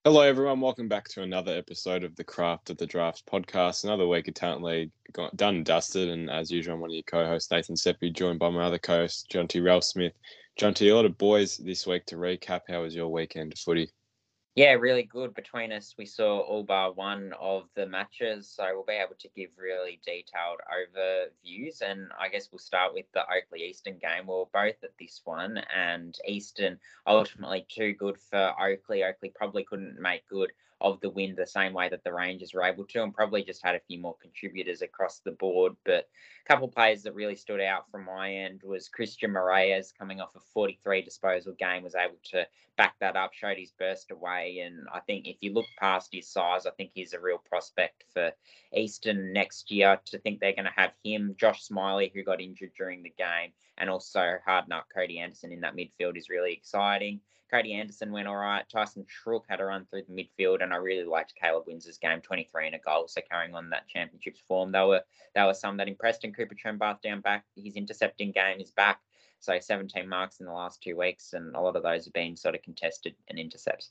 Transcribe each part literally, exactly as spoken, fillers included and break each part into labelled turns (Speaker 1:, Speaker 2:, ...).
Speaker 1: Hello, everyone. Welcome back to another episode of the Craft of the Drafts podcast. Another week of Talent League got done and dusted. And as usual, I'm one of your co-hosts, Nathan Seppi, joined by my other co-host, John T. Ralph Smith. John T, a lot of boys this week to recap. How was your weekend of footy?
Speaker 2: Yeah, really good. Between us, we saw all bar one of the matches, so we'll be able to give really detailed overviews. And I guess we'll start with the Oakley Eastern game. We were both at this one, and Eastern ultimately too good for Oakley. Oakley probably couldn't make good of the win the same way that the Rangers were able to, and probably just had a few more contributors across the board. But a couple of players that really stood out from my end was Christian Moraes, coming off a forty-three disposal game, was able to back that up, showed his burst away. And I think if you look past his size, I think he's a real prospect for Eastern next year. To think they're going to have him, Josh Smiley, who got injured during the game, and also hard nut Cody Anderson in that midfield is really exciting. Cody Anderson went all right. Tyson Truck had a run through the midfield, and I really liked Caleb Windsor's game, twenty-three and a goal, so carrying on that championships form. They were, they were some that impressed, and Cooper Trembath down back. His intercepting game is back. So seventeen marks in the last two weeks, and a lot of those have been sort of contested and intercepts.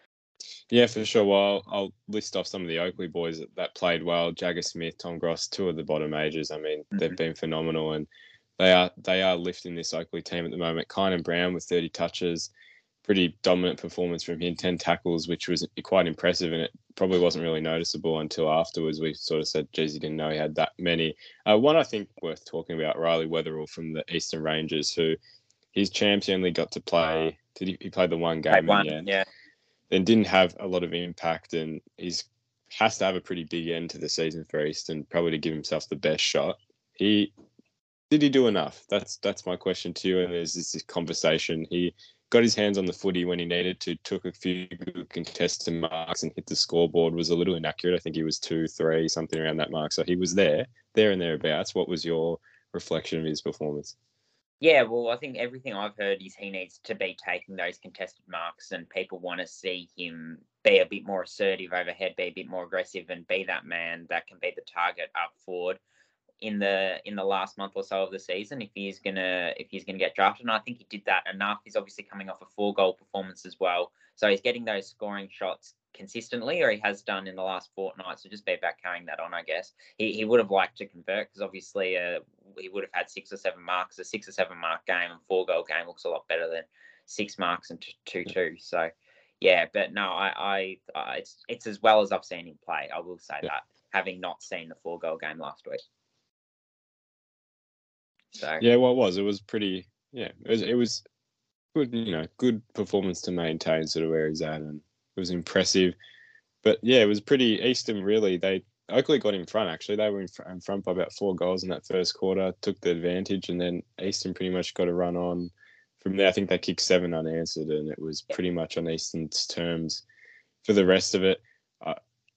Speaker 1: Yeah, for sure. Well, I'll list off some of the Oakley boys that, that played well. Jagger Smith, Tom Gross, two of the bottom majors. I mean, mm-hmm. they've been phenomenal, and they are they are lifting this Oakley team at the moment. Kynan Brown with thirty touches, pretty dominant performance from him, ten tackles, which was quite impressive, and it probably wasn't really noticeable until afterwards. We sort of said, geez, he didn't know he had that many. Uh, one I think worth talking about, Riley Weatherall from the Eastern Rangers, who his champs only got to play, did he, he played the one game
Speaker 2: one,
Speaker 1: in the end.
Speaker 2: Yeah.
Speaker 1: Then didn't have a lot of impact, and he's has to have a pretty big end to the season for Eastern, probably to give himself the best shot. He did he do enough? That's that's my question to you. And there's this, this conversation. He got his hands on the footy when he needed to, took a few good contested marks and hit the scoreboard. Was a little inaccurate. I think he was two, three, something around that mark. So he was there, there and thereabouts. What was your reflection of his performance?
Speaker 2: Yeah, well, I think everything I've heard is he needs to be taking those contested marks, and people want to see him be a bit more assertive overhead, be a bit more aggressive, and be that man that can be the target up forward in the in the last month or so of the season if he's gonna if he's gonna get drafted. And I think he did that enough. He's obviously coming off a four goal performance as well, so he's getting those scoring shots consistently, or he has done in the last fortnight. So just be about carrying that on, I guess. He he would have liked to convert, because obviously uh, he would have had six or seven marks. A six or seven mark game and four goal game looks a lot better than six marks and two two. So yeah, but no, I I uh, it's it's as well as I've seen him play. I will say yeah. that, having not seen the four goal game last week. So
Speaker 1: yeah, well, it was. It was pretty. Yeah, it was. It was good. You know, good performance to maintain sort of where he's at, and it was impressive. But yeah, it was pretty. Eastern really. They Oakley got in front. Actually, they were in, fr- in front by about four goals in that first quarter. Took the advantage, and then Eastern pretty much got a run on. From there, I think they kicked seven unanswered, and it was pretty much on Eastern's terms for the rest of it. Uh,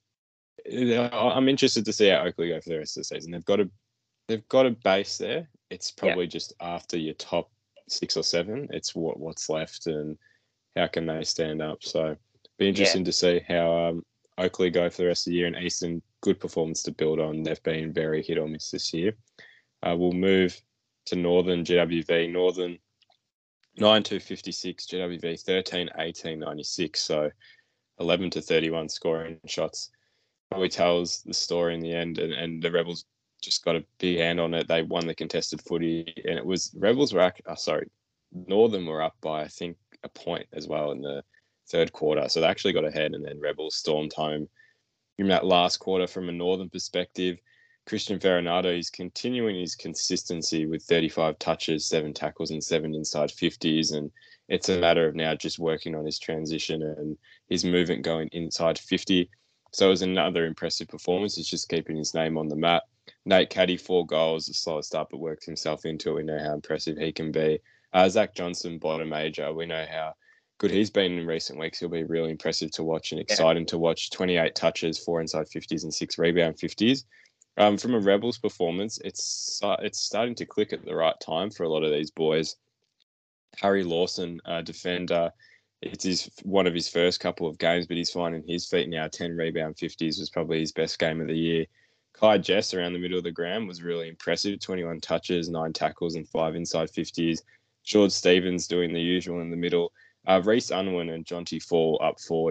Speaker 1: I'm interested to see how Oakley go for the rest of the season. They've got a they've got a base there. It's probably yeah. just after your top six or seven. It's what what's left and how can they stand up. So be interesting yeah. to see how um, Oakley go for the rest of the year. And Eastern, good performance to build on. They've been very hit or miss this year. Uh, we'll move to Northern G W V. Northern nine two fifty-six, G W V thirteen eighteen ninety-six. So eleven to thirty-one scoring shots. Probably tells the story in the end, and, and the Rebels just got a big hand on it. They won the contested footy, and it was Rebels were oh, sorry, Northern were up by I think a point as well in the third quarter, so they actually got ahead, and then Rebels stormed home in that last quarter. From a Northern perspective, Christian Ferronato is continuing his consistency with thirty-five touches, seven tackles, and seven inside fifties, and it's a matter of now just working on his transition and his movement going inside fifty. So it was another impressive performance. He's just keeping his name on the map. Nate Caddy, four goals, a slow start, but works himself into it. We know how impressive he can be. Uh, Zach Johnson, bottom major. We know how good he's been in recent weeks. He'll be really impressive to watch and exciting yeah. to watch. twenty-eight touches, four inside fifties, and six rebound fifties. Um, from a Rebels performance, it's uh, it's starting to click at the right time for a lot of these boys. Harry Lawson, uh, defender. It's his one of his first couple of games, but he's finding his feet now. ten rebound fifties was probably his best game of the year. Kai Jess around the middle of the ground was really impressive. twenty-one touches, nine tackles, and five inside fifties. George Stevens doing the usual in the middle. Uh, Reece Unwin and Jonty Fall up forward have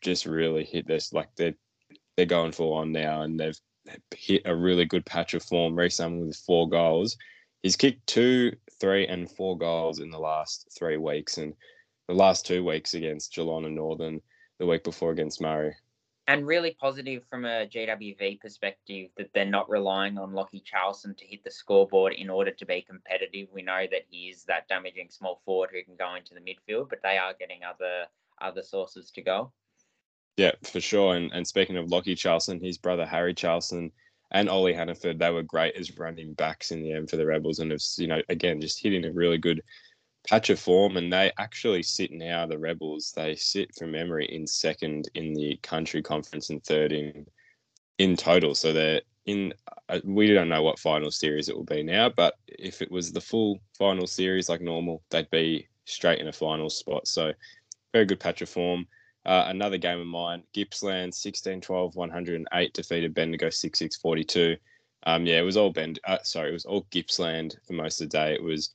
Speaker 1: just really hit this. Like they're they're going full on now, and they've hit a really good patch of form. Reece Allen with four goals. He's kicked two, three, and four goals in the last three weeks, and the last two weeks against Geelong and Northern, the week before against Murray.
Speaker 2: And really positive from a G W V perspective that they're not relying on Lachie Charleston to hit the scoreboard in order to be competitive. We know that he is that damaging small forward who can go into the midfield, but they are getting other other sources to go.
Speaker 1: Yeah, for sure. And and speaking of Lachie Charleston, his brother Harry Charleston and Ollie Hannaford, they were great as running backs in the end for the Rebels, and have, you know, again, just hitting a really good patch of form. And they actually sit now, the Rebels, they sit from memory in second in the country conference and third in in total. So they're in, uh, we don't know what final series it will be now, but if it was the full final series like normal, they'd be straight in a final spot. So very good patch of form. Uh, another game of mine, Gippsland sixteen twelve one oh eight defeated Bendigo six six forty-two. Um, yeah, it was all Bend. Uh, sorry, it was all Gippsland for most of the day. It was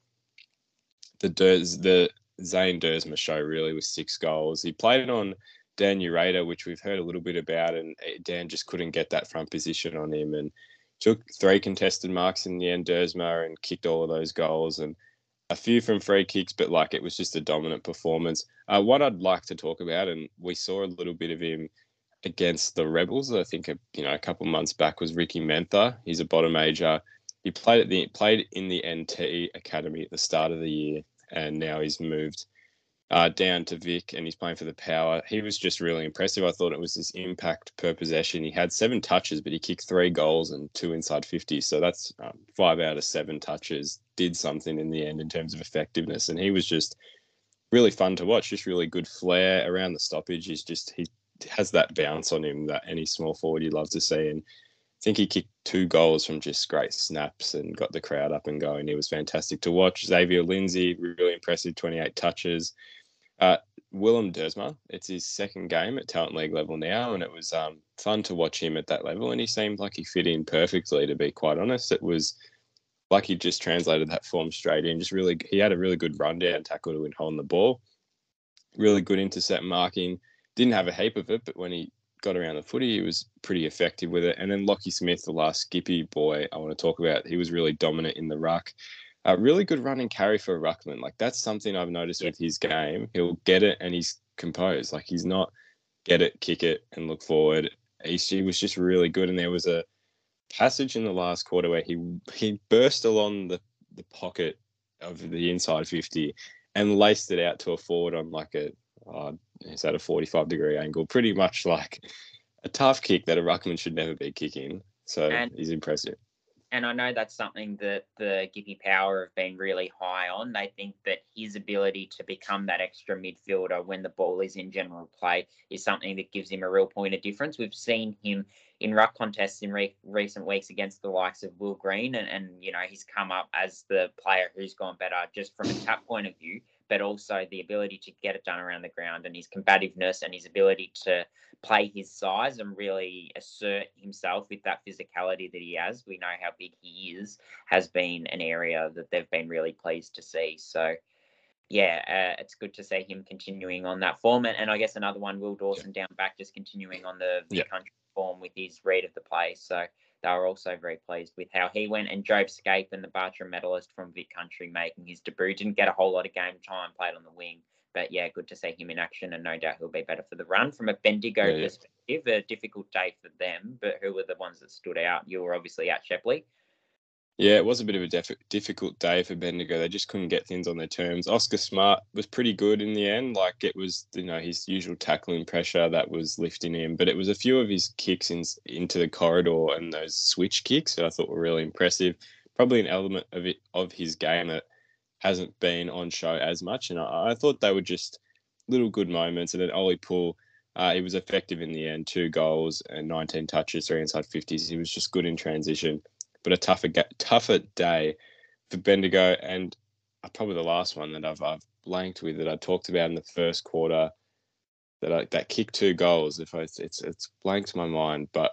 Speaker 1: the Durs, the Zane Dersma show really with six goals. He played it on Dan Ureta, which we've heard a little bit about, and Dan just couldn't get that front position on him, and took three contested marks in the end, Dersma, and kicked all of those goals, and a few from free kicks, but like it was just a dominant performance. Uh, what I'd like to talk about, and we saw a little bit of him against the Rebels, I think, a, you know, a couple months back, was Ricky Mentha. He's a bottom major. He played at the played in the N T Academy at the start of the year, and now he's moved uh, down to Vic, and he's playing for the Power. He was just really impressive. I thought it was his impact per possession. He had seven touches, but he kicked three goals and two inside fifty. So that's um, five out of seven touches did something in the end in terms of effectiveness. And he was just really fun to watch, just really good flair around the stoppage. He's just, he has that bounce on him that any small forward you'd love to see. And I think he kicked two goals from just great snaps and got the crowd up and going. He was fantastic to watch. Xavier Lindsay, really impressive, twenty-eight touches. Uh, Willem Dersma, it's his second game at Talent League level now, and it was um, fun to watch him at that level, and he seemed like he fit in perfectly, to be quite honest. It was like he just translated that form straight in. Just really, he had a really good rundown tackle to win holding the ball. Really good intercept marking. Didn't have a heap of it, but when he got around the footy, he was pretty effective with it. And then Lockie Smith, the last Skippy boy I want to talk about, he was really dominant in the ruck. Uh, really good run and carry for a ruckman. Like, that's something I've noticed with his game. He'll get it and he's composed. Like, he's not get it, kick it, and look forward. He was just really good. And there was a passage in the last quarter where he he burst along the, the pocket of the inside fifty and laced it out to a forward on like a, uh, is that a forty-five degree angle? Pretty much like a tough kick that a ruckman should never be kicking. So and, he's impressive.
Speaker 2: And I know that's something that the Gippy Power have been really high on. They think that his ability to become that extra midfielder when the ball is in general play is something that gives him a real point of difference. We've seen him in ruck contests in re- recent weeks against the likes of Will Green, and, and, you know, he's come up as the player who's gone better just from a tap point of view, but also the ability to get it done around the ground and his combativeness and his ability to play his size and really assert himself with that physicality that he has. We know how big he is, has been an area that they've been really pleased to see. So, yeah, uh, it's good to see him continuing on that form. And, and I guess another one, Will Dawson yeah. down back, just continuing on the yeah. country form with his read of the play. So they were also very pleased with how he went. And Job Scape, and the Bartram medalist from Vic Country, making his debut. Didn't get a whole lot of game time, played on the wing. But, yeah, good to see him in action, and no doubt he'll be better for the run. From a Bendigo yeah, perspective, yeah. a difficult day for them, but who were the ones that stood out? You were obviously at Shepley.
Speaker 1: Yeah, it was a bit of a def- difficult day for Bendigo. They just couldn't get things on their terms. Oscar Smart was pretty good in the end. Like, it was, you know, his usual tackling pressure that was lifting him. But it was a few of his kicks in, into the corridor and those switch kicks that I thought were really impressive. Probably an element of it of his game that hasn't been on show as much. And I, I thought they were just little good moments. And then Ollie Poole, uh, he was effective in the end. Two goals and nineteen touches, three inside fifties. He was just good in transition. But a tougher tougher day for Bendigo. And probably the last one that I've, I've blanked with that I talked about in the first quarter, that I, that kicked two goals. If I, it's it's blanked my mind. But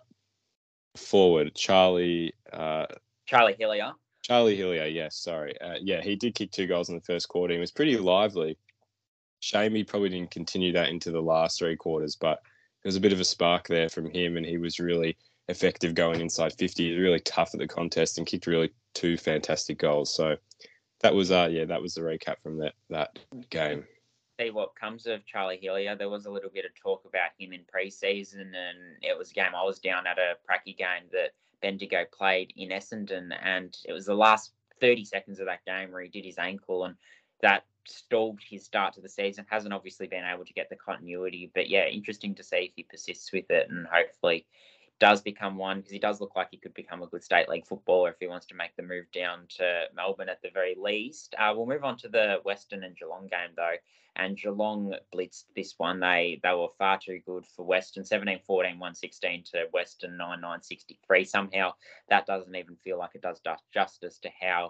Speaker 1: forward, Charlie... Uh,
Speaker 2: Charlie Hillier.
Speaker 1: Charlie Hillier, yes, sorry. Uh, yeah, he did kick two goals in the first quarter. He was pretty lively. Shame he probably didn't continue that into the last three quarters, but was a bit of a spark there from him, and he was really effective going inside fifty. He was really tough at the contest and kicked really two fantastic goals. So that was uh yeah, that was the recap from that that game.
Speaker 2: See what comes of Charlie Hillier. There was a little bit of talk about him in pre-season, and it was a game I was down at a pracky game that Bendigo played in Essendon, and it was the last thirty seconds of that game where he did his ankle, and that stalled his start to the season. Hasn't obviously been able to get the continuity, but yeah, interesting to see if he persists with it, and hopefully does become one, because he does look like he could become a good state league footballer if he wants to make the move down to Melbourne at the very least. Uh, we'll move on to the Western and Geelong game though, and Geelong blitzed this one. They they were far too good for Western. seventeen fourteen, one sixteen to Western nine nine sixty-three. Somehow that doesn't even feel like it does justice to how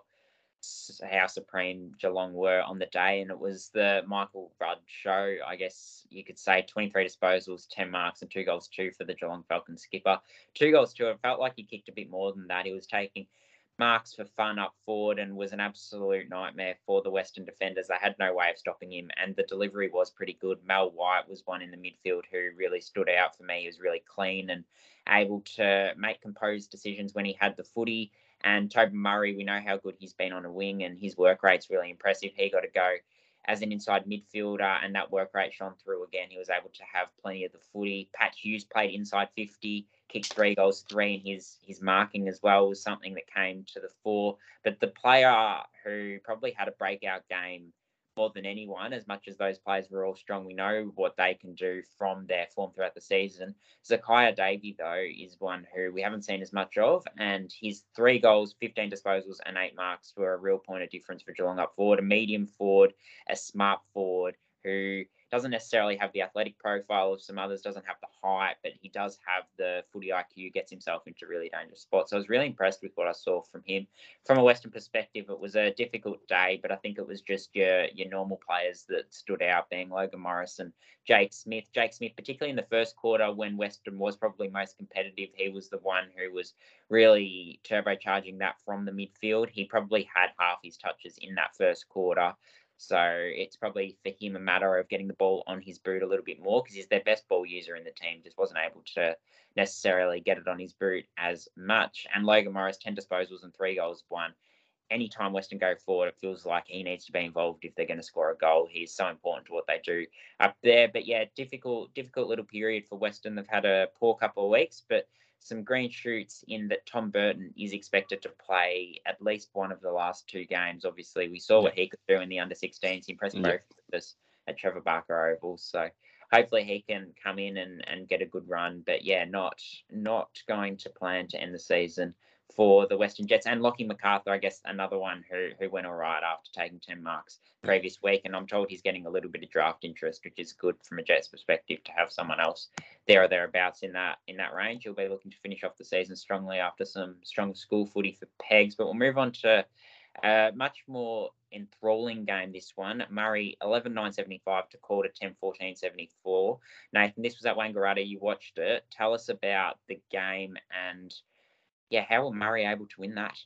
Speaker 2: how supreme Geelong were on the day, and it was the Michael Rudd show, I guess you could say. twenty-three disposals, ten marks, and two goals two for the Geelong Falcons skipper. Two goals two. It felt like he kicked a bit more than that. He was taking marks for fun up forward and was an absolute nightmare for the Western defenders. They had no way of stopping him, and the delivery was pretty good. Mel White was one in the midfield who really stood out for me. He was really clean and able to make composed decisions when he had the footy. And Tobin Murray, we know how good he's been on a wing, and his work rate's really impressive. He got to go as an inside midfielder, and that work rate shone through again. He was able to have plenty of the footy. Pat Hughes played inside fifty, kicked three goals, three, and his his marking as well was something that came to the fore. But the player who probably had a breakout game more than anyone, as much as those players were all strong, we know what they can do from their form throughout the season. Zakiya Davey, though, is one who we haven't seen as much of, and his three goals, fifteen disposals, and eight marks were a real point of difference for Geelong up forward. A medium forward, a smart forward who doesn't necessarily have the athletic profile of some others, doesn't have the height, but he does have the footy I Q, gets himself into really dangerous spots. So I was really impressed with what I saw from him. From a Western perspective, it was a difficult day, but I think it was just your your normal players that stood out, being Logan Morris and Jake Smith. Jake Smith, particularly in the first quarter when Western was probably most competitive, he was the one who was really turbocharging that from the midfield. He probably had half his touches in that first quarter. So it's probably for him a matter of getting the ball on his boot a little bit more, because he's their best ball user in the team, just wasn't able to necessarily get it on his boot as much. And Logan Morris, ten disposals and three goals, one. Anytime Western go forward, it feels like he needs to be involved if they're going to score a goal. He's so important to what they do up there. But yeah, difficult, difficult little period for Western. They've had a poor couple of weeks, but some green shoots in that Tom Burton is expected to play at least one of the last two games. Obviously, we saw what he could do in the under sixteens. He impressed both of us at Trevor Barker Oval. So hopefully he can come in and, and get a good run. But yeah, not not going to plan to end the season for the Western Jets. And Lockie MacArthur, I guess, another one who who went all right after taking ten marks previous week. And I'm told he's getting a little bit of draft interest, which is good from a Jets perspective to have someone else there or thereabouts in that in that range. He'll be looking to finish off the season strongly after some strong school footy for Pegs. But we'll move on to a much more enthralling game, this one. Murray, eleven nine seventy-five to Calder, ten fourteen seventy-four. Nathan, this was at Wangaratta. You watched it. Tell us about the game and, yeah, how were Murray able to win that?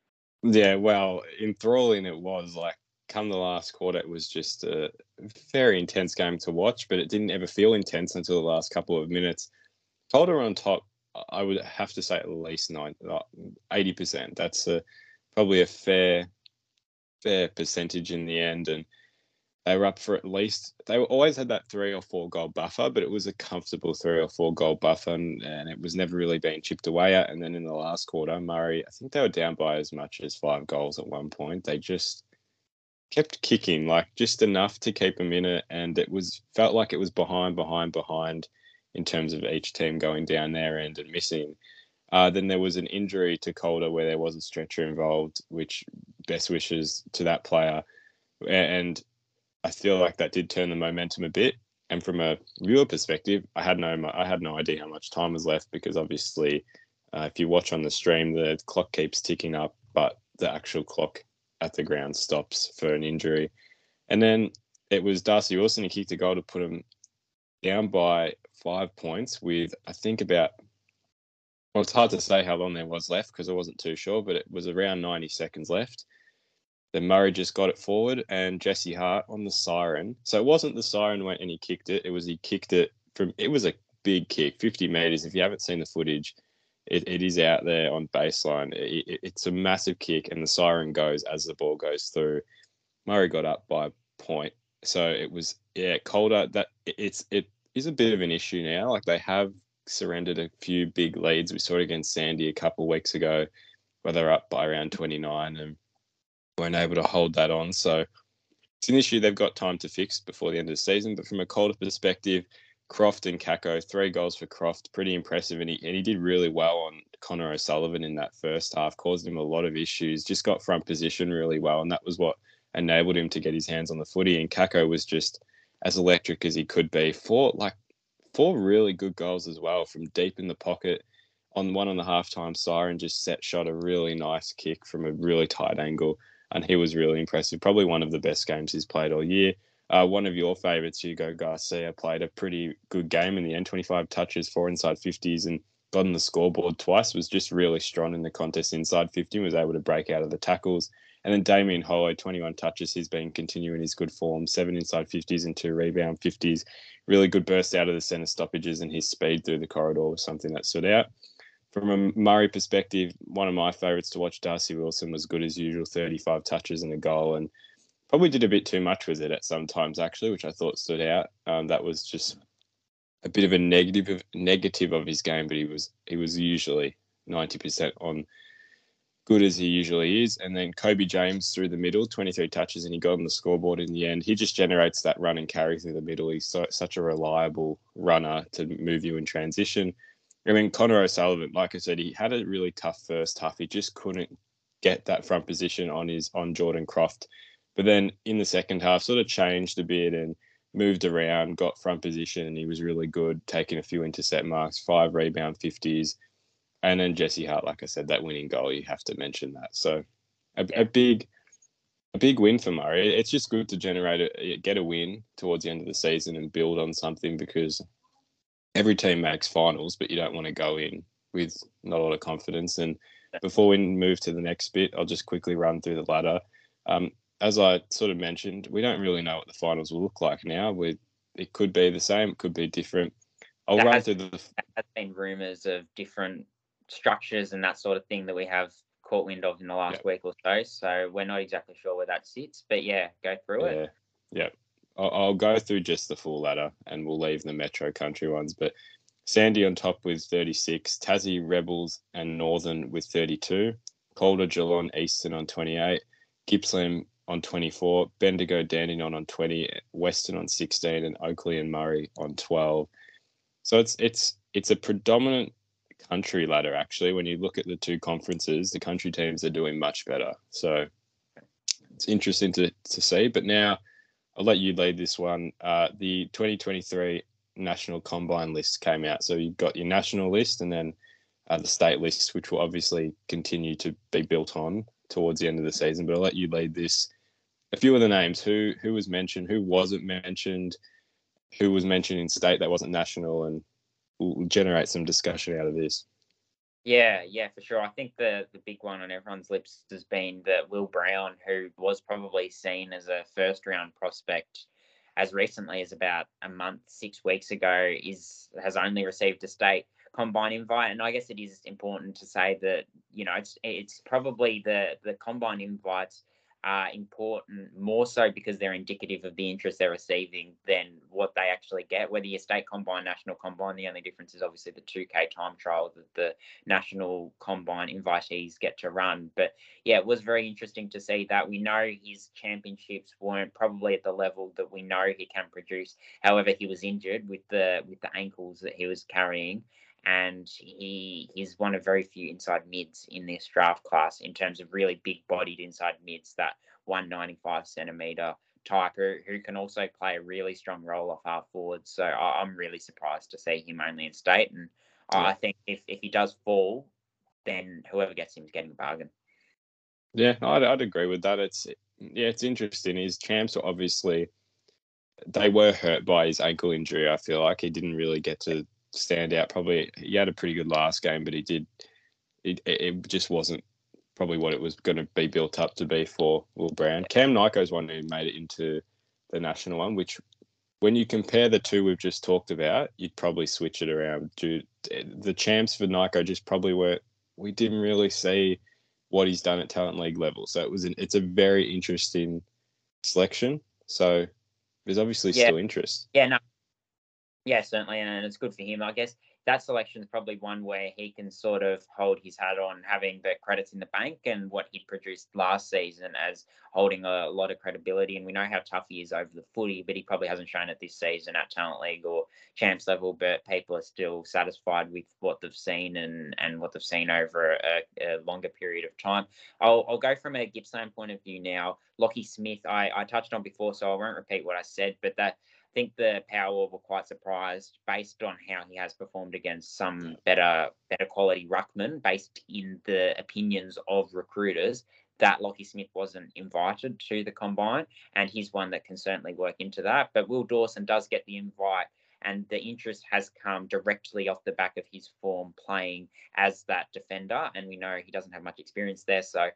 Speaker 1: Yeah, well, enthralling it was. Like, come the last quarter, it was just a very intense game to watch, but it didn't ever feel intense until the last couple of minutes. Calder on top, I would have to say at least eighty percent. That's a, probably a fair fair percentage in the end, and they were up for at least, they always had that three or four goal buffer, but it was a comfortable three or four goal buffer, and, and it was never really being chipped away at. And then in the last quarter, Murray, I think they were down by as much as five goals at one point. They just kept kicking, like just enough to keep them in it, and it was felt like it was behind, behind, behind in terms of each team going down their end and missing. Uh, then there was an injury to Calder where there was a stretcher involved, which best wishes to that player. And I feel like that did turn the momentum a bit. And from a viewer perspective, I had no I had no idea how much time was left, because obviously, uh, if you watch on the stream, the clock keeps ticking up, but the actual clock at the ground stops for an injury. And then it was Darcy Wilson who kicked a goal to put him down by five points with, I think, about, well, it's hard to say how long there was left because I wasn't too sure, but it was around ninety seconds left. Then Murray just got it forward, and Jesse Hart on the siren. So it wasn't the siren went and he kicked it. It was he kicked it from, it was a big kick, fifty metres. If you haven't seen the footage, it, it is out there on baseline. It, it, it's a massive kick, and the siren goes as the ball goes through. Murray got up by a point. So it was, yeah, Calder, that it's it is a bit of an issue now. Like, they have surrendered a few big leads. We saw it against Sandy a couple of weeks ago, where they're up by around twenty-nine and weren't able to hold that on. So it's an issue they've got time to fix before the end of the season. But from a Calder perspective, Croft and Kako, three goals for Croft, pretty impressive. And he, and he did really well on Connor O'Sullivan in that first half, caused him a lot of issues, just got front position really well. And that was what enabled him to get his hands on the footy. And Kako was just as electric as he could be. Four, like, four really good goals as well from deep in the pocket. On one on the halftime siren, just set shot a really nice kick from a really tight angle. And he was really impressive. Probably one of the best games he's played all year. Uh, one of your favourites, Hugo Garcia, played a pretty good game in the end. twenty-five touches, four inside fifties, and got on the scoreboard twice. Was just really strong in the contest inside fifty, was able to break out of the tackles. And then Damien Hollow, twenty-one touches. He's been continuing his good form, seven inside fifties and two rebound fifties. Really good burst out of the centre stoppages, and his speed through the corridor was something that stood out. From a Murray perspective, one of my favourites to watch, Darcy Wilson, was good as usual, thirty-five touches and a goal, and probably did a bit too much with it at some times, actually, which I thought stood out. Um, that was just a bit of a negative of, negative of his game, but he was he was usually ninety percent on good as he usually is. And then Kobe James through the middle, twenty-three touches, and he got on the scoreboard in the end. He just generates that run and carry through the middle. He's so, such a reliable runner to move you in transition. I mean, Connor O'Sullivan, like I said, he had a really tough first half. He just couldn't get that front position on his on Jordan Croft. But then in the second half, sort of changed a bit and moved around, got front position, and he was really good, taking a few intercept marks, five rebound fifties. And then Jesse Hart, like I said, that winning goal, you have to mention that. So a, a big a big win for Murray. It's just good to generate a, get a win towards the end of the season and build on something, because every team makes finals, but you don't want to go in with not a lot of confidence. And before we move to the next bit, I'll just quickly run through the ladder. Um, as I sort of mentioned, we don't really know what the finals will look like now. We, it could be the same, it could be different. I'll
Speaker 2: there
Speaker 1: run
Speaker 2: has,
Speaker 1: through the...
Speaker 2: There has been rumours of different structures and that sort of thing that we have caught wind of in the last
Speaker 1: yep.
Speaker 2: week or so. So we're not exactly sure where that sits. But yeah, go through
Speaker 1: yeah.
Speaker 2: it.
Speaker 1: Yeah. I'll, I'll go through just the full ladder and we'll leave the Metro Country ones. But Sandy on top with thirty-six, Tassie, Rebels and Northern with thirty-two, Calder, Geelong, Eastern on twenty-eight, Gippsland on twenty-four, Bendigo, Dandenong on twenty, Western on sixteen, and Oakley and Murray on twelve. So it's it's it's a predominant country ladder, actually. When you look at the two conferences, the country teams are doing much better. So it's interesting to, to see. But now I'll let you lead this one. Uh, the twenty twenty-three National Combine list came out. So you've got your national list and then uh, the state list, which will obviously continue to be built on towards the end of the season. But I'll let you lead this. A few of the names, who who was mentioned, who wasn't mentioned, who was mentioned in state that wasn't national, and we'll generate some discussion out of this.
Speaker 2: Yeah, yeah, for sure. I think the, the big one on everyone's lips has been that Will Brown, who was probably seen as a first round prospect as recently as about a month, six weeks ago, is has only received a state combine invite. And I guess it is important to say that, you know, it's it's probably the, the combine invites are important more so because they're indicative of the interest they're receiving than what they actually get. Whether you state combine, national combine, the only difference is obviously the two K time trial that the national combine invitees get to run. But yeah, it was very interesting to see that. We know his championships weren't probably at the level that we know he can produce. However, he was injured with the with the ankles that he was carrying. And he is one of very few inside mids in this draft class in terms of really big-bodied inside mids, that one ninety-five centimetre type who, who can also play a really strong role off half forward. So I, I'm really surprised to see him only in state. And yeah. I think if, if he does fall, then whoever gets him is getting a bargain.
Speaker 1: Yeah, I'd, I'd agree with that. It's yeah, it's interesting. His champs were obviously, they were hurt by his ankle injury. I feel like he didn't really get to stand out. Probably he had a pretty good last game, but he did it, it just wasn't probably what it was going to be built up to be for Will Brown. Cam Nyko's one who made it into the national one, which when you compare the two we've just talked about, you'd probably switch it around. Dude, the champs for Nico just probably were, we didn't really see what he's done at Talent League level. So it was an, it's a very interesting selection. So there's obviously
Speaker 2: Yeah,
Speaker 1: still interest.
Speaker 2: yeah, no, yeah, certainly, and it's good for him. I guess that selection is probably one where he can sort of hold his hat on having the credits in the bank and what he produced last season as holding a lot of credibility. And we know how tough he is over the footy, but he probably hasn't shown it this season at Talent League or Champs level. But people are still satisfied with what they've seen and, and what they've seen over a, a longer period of time. I'll, I'll go from a Gippsland point of view now. Lockie Smith, I, I touched on before, so I won't repeat what I said, but that I think the Power were quite surprised based on how he has performed against some better better quality ruckmen, based in the opinions of recruiters, that Lockie Smith wasn't invited to the combine, and he's one that can certainly work into that. But Will Dawson does get the invite, and the interest has come directly off the back of his form playing as that defender, and we know he doesn't have much experience there, so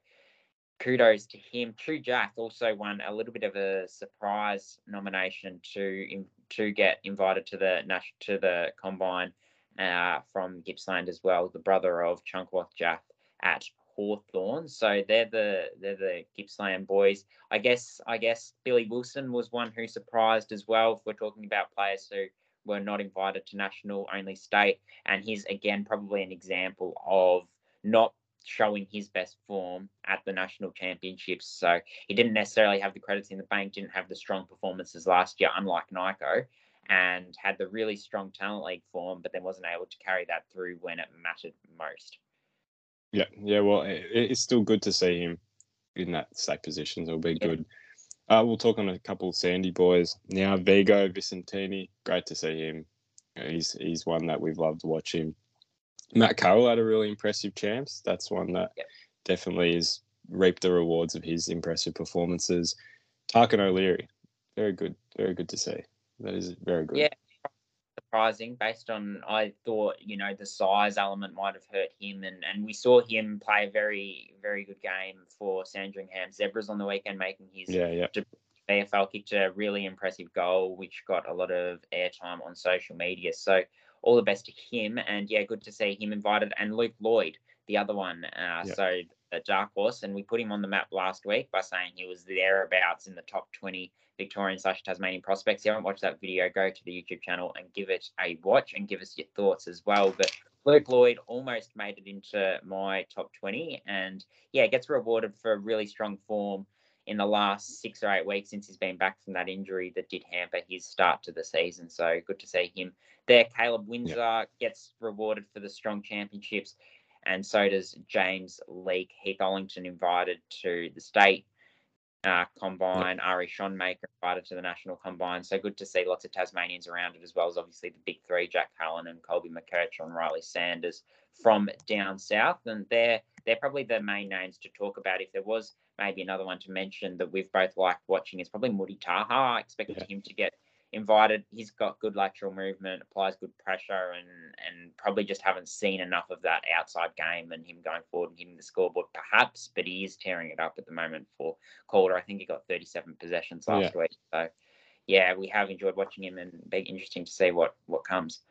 Speaker 2: kudos to him. True Jack also won a little bit of a surprise nomination to to get invited to the to the combine uh, from Gippsland as well. The brother of Chunkworth Jack at Hawthorn. So they're the they're the Gippsland boys. I guess I guess Billy Wilson was one who surprised as well. If we're talking about players who were not invited to national, only state, and he's again probably an example of not showing his best form at the national championships. So he didn't necessarily have the credits in the bank, didn't have the strong performances last year, unlike Nico, and had the really strong Talent League form, but then wasn't able to carry that through when it mattered most.
Speaker 1: Yeah, yeah. Well, it, it's still good to see him in that state position. It'll be
Speaker 2: Yeah.
Speaker 1: good. Uh, we'll talk on a couple of Sandy boys now. Vigo Vicentini, great to see him. He's he's one that we've loved watching. Matt Carroll had a really impressive champs. That's one that
Speaker 2: Yep.
Speaker 1: definitely has reaped the rewards of his impressive performances. Tarkin O'Leary, very good, very good to see. That is very good.
Speaker 2: Yeah, surprising based on, I thought, you know, the size element might have hurt him, and, and we saw him play a very, very good game for Sandringham Zebras on the weekend, making his
Speaker 1: Yeah, yeah.
Speaker 2: A F L kicked a really impressive goal, which got a lot of airtime on social media. So all the best to him. And yeah, good to see him invited. And Luke Lloyd, the other one. Uh,
Speaker 1: Yeah.
Speaker 2: So the dark horse. And we put him on the map last week by saying he was thereabouts in the top twenty Victorian slash Tasmanian prospects. If you haven't watched that video, go to the YouTube channel and give it a watch and give us your thoughts as well. But Luke Lloyd almost made it into my top twenty. And yeah, gets rewarded for really strong form in the last six or eight weeks since he's been back from that injury that did hamper his start to the season. So good to see him there. Caleb Windsor yeah. gets rewarded for the strong championships, and so does James Leake. Heath Ollington invited to the state uh, combine. Yeah. Ari Schonmaker invited to the national combine. So good to see lots of Tasmanians around it, as well as obviously the big three, Jack Cullen and Colby McKercher and Riley Sanders from down south. And they're, they're probably the main names to talk about. If there was maybe another one to mention that we've both liked watching, is probably Moody Taha. I expected yeah. him to get invited. He's got good lateral movement, applies good pressure, and and probably just haven't seen enough of that outside game and him going forward and hitting the scoreboard perhaps, but he is tearing it up at the moment for Calder. I think he got thirty-seven possessions last yeah. week. So yeah, we have enjoyed watching him, and be interesting to see what what comes.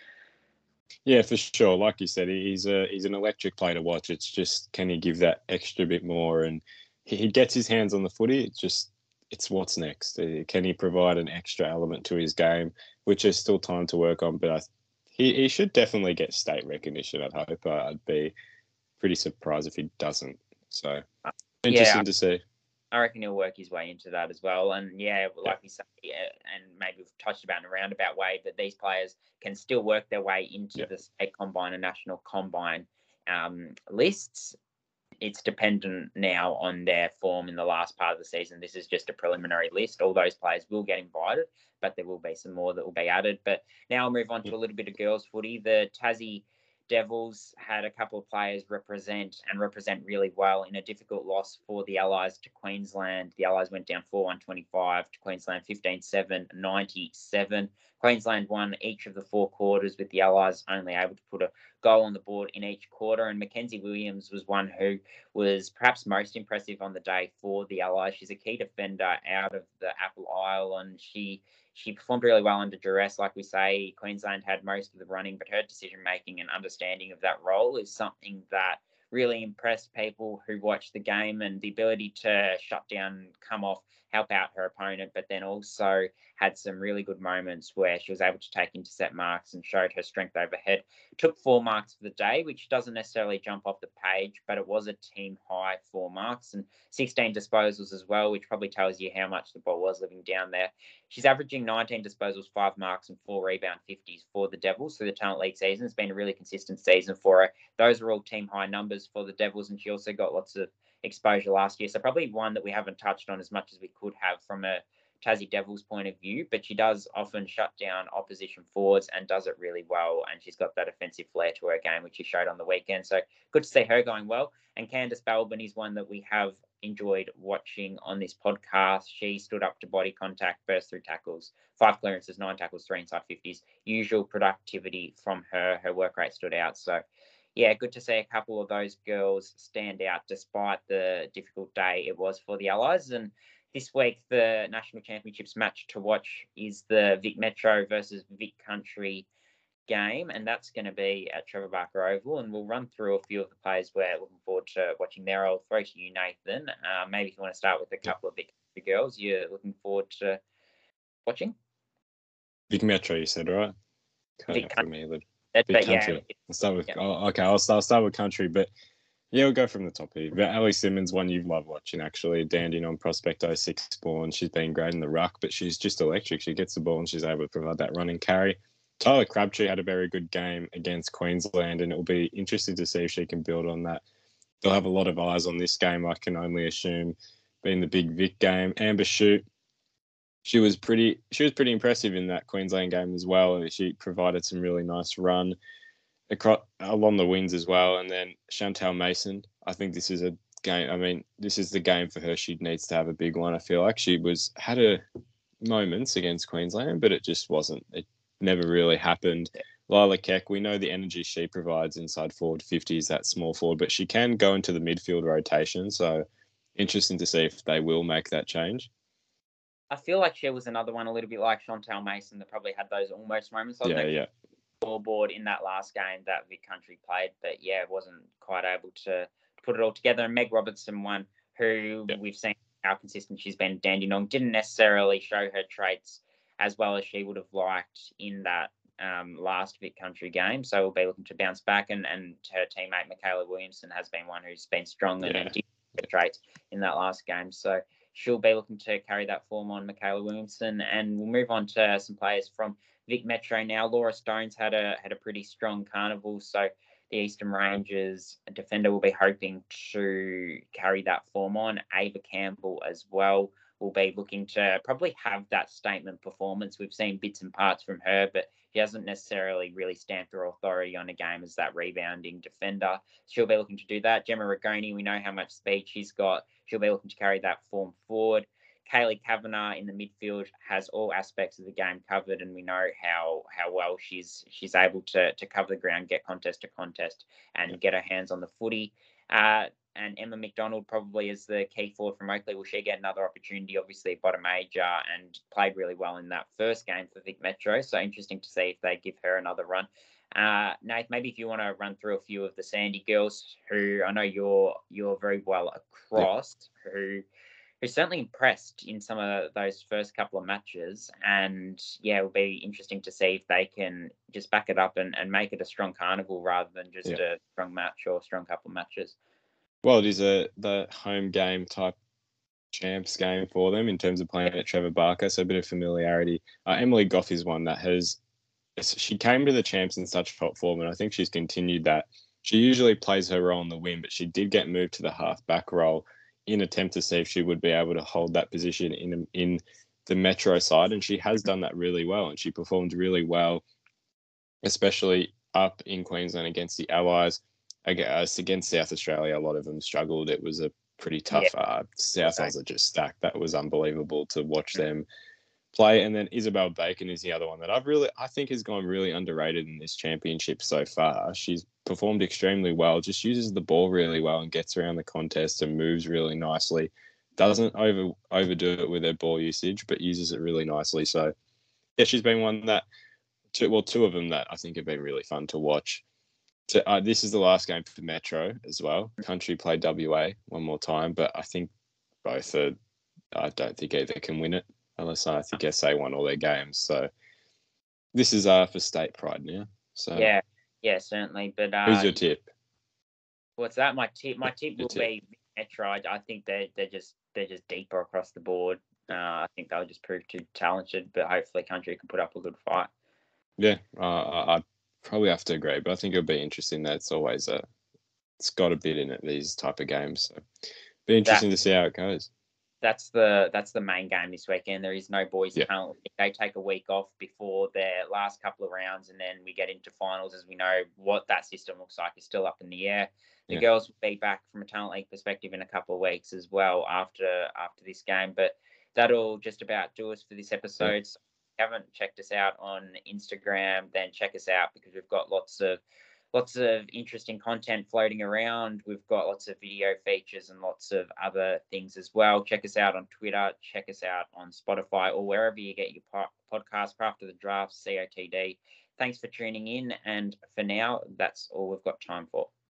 Speaker 1: Yeah, for sure. Like you said, he's a he's an electric player to watch. It's just, can he give that extra bit more? And he, he gets his hands on the footy. It's just, it's what's next. Can he provide an extra element to his game, which there's still time to work on? But I, he he should definitely get state recognition, I'd hope. I'd be pretty surprised if he doesn't. So interesting
Speaker 2: yeah,
Speaker 1: to see.
Speaker 2: I reckon he'll work his way into that as well. And yeah, like yeah. we say, yeah, and maybe we've touched about in a roundabout way, that these players can still work their way into yeah. the state combine and national combine um, lists. It's dependent now on their form in the last part of the season. This is just a preliminary list. All those players will get invited, but there will be some more that will be added. But now I'll move on to a little bit of girls footy. The Tassie Devils had a couple of players represent and represent really well in a difficult loss for the Allies to Queensland. The Allies went down four one twenty-five to Queensland fifteen seven ninety-seven. Queensland won each of the four quarters, with the Allies only able to put a goal on the board in each quarter. And Mackenzie Williams was one who was perhaps most impressive on the day for the Allies. She's a key defender out of the Apple Isle, and she she performed really well under duress. Like we say, Queensland had most of the running, but her decision making and understanding of that role is something that really impressed people who watched the game, and the ability to shut down, come off, help out her opponent, but then also had some really good moments where she was able to take intercept marks and showed her strength overhead. Took four marks for the day, which doesn't necessarily jump off the page, but it was a team high four marks and sixteen disposals as well, which probably tells you how much the ball was living down there. She's averaging nineteen disposals, five marks, and four rebound fifties for the Devils through the Talent League season. It's been a really consistent season for her. Those are all team high numbers for the Devils, and she also got lots of exposure last year. So probably one that we haven't touched on as much as we could have from a Tassie Devils point of view, but she does often shut down opposition forwards and does it really well. And she's got that offensive flair to her game, which she showed on the weekend. So good to see her going well. And Candice Balbin is one that we have enjoyed watching on this podcast. She stood up to body contact, burst through tackles, five clearances, nine tackles, three inside fifties. Usual productivity from her. Her work rate stood out. So yeah, good to see a couple of those girls stand out despite the difficult day it was for the Allies. And this week, the National Championships match to watch is the Vic Metro versus Vic Country game, and that's going to be at Trevor Barker Oval. And we'll run through a few of the players we're looking forward to watching there. I'll throw to you, Nathan. Uh, maybe if you want to start with a couple of Vic Country girls you're looking forward to watching.
Speaker 1: Vic Metro, you said, right?
Speaker 2: Vic
Speaker 1: for me, but
Speaker 2: That,
Speaker 1: Vic
Speaker 2: but
Speaker 1: Country.
Speaker 2: yeah,
Speaker 1: I'll start with.
Speaker 2: yeah.
Speaker 1: Oh, okay, I'll start, I'll start with Country, but yeah, we'll go from the top here. But Ali Simmons, one you've loved watching, actually. Dandenong prospect, oh six born. She's been great in the ruck, but she's just electric. She gets the ball and she's able to provide that run and carry. Tyler Crabtree had a very good game against Queensland, and it'll be interesting to see if she can build on that. They'll have a lot of eyes on this game, I can only assume, being the big Vic game. Amber Shute, she was pretty she was pretty impressive in that Queensland game as well. She provided some really nice run across along the wings as well. And then Chantal Mason, I think this is a game. I mean, this is the game for her. She needs to have a big one. I feel like she was had her moments against Queensland, but it just wasn't. It never really happened. Lila Keck, we know the energy she provides inside forward fifties, that small forward, but she can go into the midfield rotation. So interesting to see if they will make that change.
Speaker 2: I feel like she was another one a little bit like Chantal Mason that probably had those almost moments.
Speaker 1: Yeah, yeah.
Speaker 2: Scoreboard in that last game that Vic Country played, but yeah, wasn't quite able to put it all together. And Meg Robertson, one who yeah. we've seen how consistent she's been. Dandenong didn't necessarily show her traits as well as she would have liked in that um, last Vic Country game. So we'll be looking to bounce back. And, and her teammate Michaela Williamson has been one who's been strong yeah. and did the traits in that last game. So she'll be looking to carry that form on, Michaela Williamson. And we'll move on to some players from Vic Metro now. Laura Stones had a had a pretty strong carnival, so the Eastern Rangers defender will be hoping to carry that form on. Ava Campbell as well will be looking to probably have that statement performance. We've seen bits and parts from her, but she hasn't necessarily really stamped her authority on a game as that rebounding defender. She'll be looking to do that. Gemma Rigoni, we know how much speed she's got. She'll be looking to carry that form forward. Kaylee Kavanagh in the midfield has all aspects of the game covered, and we know how how well she's she's able to to cover the ground, get contest to contest, and get her hands on the footy. Uh, and Emma McDonald probably is the key forward from Oakley. Will she get another opportunity? Obviously, bottom major and played really well in that first game for Vic Metro. So interesting to see if they give her another run. Uh, Nate, maybe if you want to run through a few of the Sandy girls, who I know you're you're very well across, yeah. who. who's certainly impressed in some of those first couple of matches. And yeah, it'll be interesting to see if they can just back it up and, and make it a strong carnival rather than just yeah. a strong match or a strong couple of matches.
Speaker 1: Well, it is a the home game type champs game for them in terms of playing at Trevor Barker, so a bit of familiarity. Uh, Emily Goff is one that has, she came to the champs in such top form, and I think she's continued that. She usually plays her role in the wing, but she did get moved to the half-back role in attempt to see if she would be able to hold that position in in the Metro side, and she has done that really well, and she performed really well, especially up in Queensland against the Allies. Against South Australia, a lot of them struggled. It was a pretty tough. Yeah. Uh, South Aussies are just stacked. That was unbelievable to watch them play. And then Isabel Bacon is the other one that I've really, I think has gone really underrated in this championship so far. She's performed extremely well, just uses the ball really well and gets around the contest and moves really nicely. Doesn't over overdo it with her ball usage, but uses it really nicely. So yeah, she's been one that two well two of them that I think have been really fun to watch. To, uh, this is the last game for Metro as well. Country play W A one more time, but I think both are. I don't think either can win it unless I think S A won all their games. So this is uh for state pride now. So
Speaker 2: Yeah, yeah, certainly. But
Speaker 1: who's
Speaker 2: uh,
Speaker 1: your tip?
Speaker 2: what's that? My tip, my tip
Speaker 1: Your
Speaker 2: will
Speaker 1: tip?
Speaker 2: be Metro. I, I think they're they're just they're just deeper across the board. Uh, I think they'll just prove too talented, but hopefully Country can put up a good fight.
Speaker 1: Yeah, uh, I'd probably have to agree, but I think it'll be interesting. That it's always a, it's got a bit in it. These type of games, so be
Speaker 2: That
Speaker 1: interesting to see how it goes.
Speaker 2: that's the that's the main game this weekend. There is no boys
Speaker 1: Yeah,
Speaker 2: talent. They take a week off before their last couple of rounds, and then we get into finals. As we know, what that system looks like is still up in the air. The
Speaker 1: yeah,
Speaker 2: girls will be back from a talent league perspective in a couple of weeks as well after after this game. But that'll just about do us for this
Speaker 1: yeah.
Speaker 2: episode. So if you haven't checked us out on Instagram, then check us out because we've got lots of lots of interesting content floating around. We've got lots of video features and lots of other things as well. Check us out on Twitter. Check us out on Spotify or wherever you get your podcast, Craft of the Draft, C O T D. Thanks for tuning in. And for now, that's all we've got time for.